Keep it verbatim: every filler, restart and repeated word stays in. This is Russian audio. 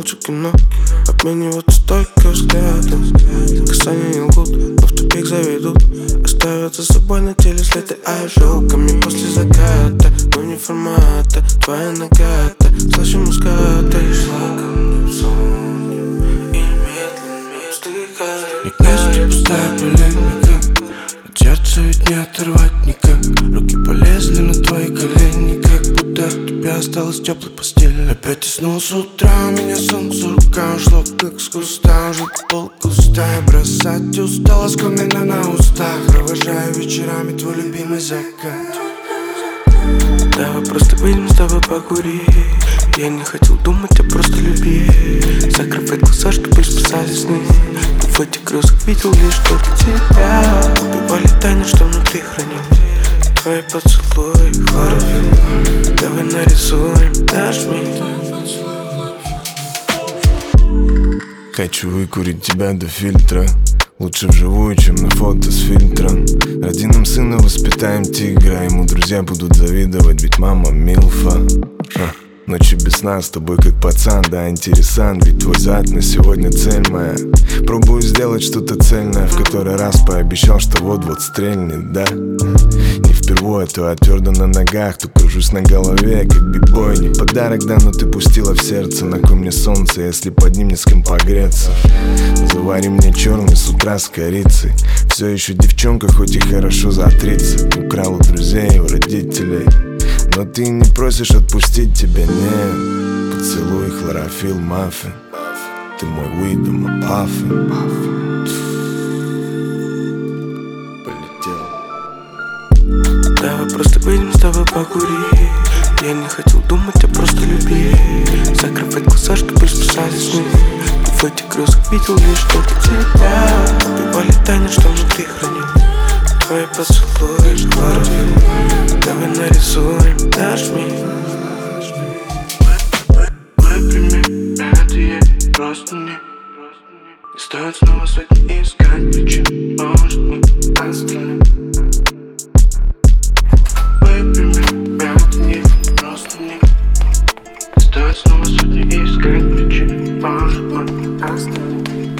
лучше кино. Обмениваться только взглядом. Касания не лгут, но в тупик заведут. Оставят за собой на теле следы ожогами после заката. Но не формата, твоя нагата. Слышим муската и шлагом не соним. И медленно вздыхаем. Мне кажется, пустая полемика. От сердца ведь не оторвать никак. Руки полезли на твои колени, как будто от тебя осталась теплой постели. Опять и снова с утра меня солнце рукам шло, как с куста. Уже полгустая, бросать устала, скомина на устах. Провожаю вечерами твой любимый закат. Давай просто выйдем с тобой покурить. Я не хотел думать, а просто любить. Закрывай глаза, чтобы спасали сны. В этих грезах видел лишь только тебя. Убивали тайны, что внутри хранил. Твои поцелуи, хлорофилл. Давай нарисуем, нажми. Хочу выкурить тебя до фильтра. Лучше вживую, чем на фото с фильтром. Ради нам сына воспитаем тигра. Ему друзья будут завидовать, ведь мама милфа. а. Ночи без сна с тобой как пацан, да, интересант. Ведь твой зад на сегодня цель моя. Пробую сделать что-то цельное. В который раз пообещал, что вот-вот стрельнет, да. Не впервые, то я твердо на ногах, то кружусь на голове, как бибой. Не подарок, да, но ты пустила в сердце. На кой мне солнце, если под ним не с кем погреться? Завари мне черный с утра с корицей. Все еще девчонка, хоть и хорошо за тридцать. Украл у друзей, у родителей. Но ты не просишь отпустить тебя, нет. Поцелуй, хлорофилл, маффин. Ты мой уидом, а паффин. Полетел. Давай просто выйдем с тобой покурить. Я не хотел думать, а просто любить. Закрывай глаза, чтобы спасали сны. В этих грезах видел лишь только тебя. Убивали тайны, что внутри хранил. Твои поцелуи, хлорофилл. Давай нарисуем, нажми. Выпрями, это ей просто не. Не стоит снова сотни искать причин. Может, мы остальные. Выпрями, это ей просто не. Не стоит снова сотни искать причин. Может, мы остальные.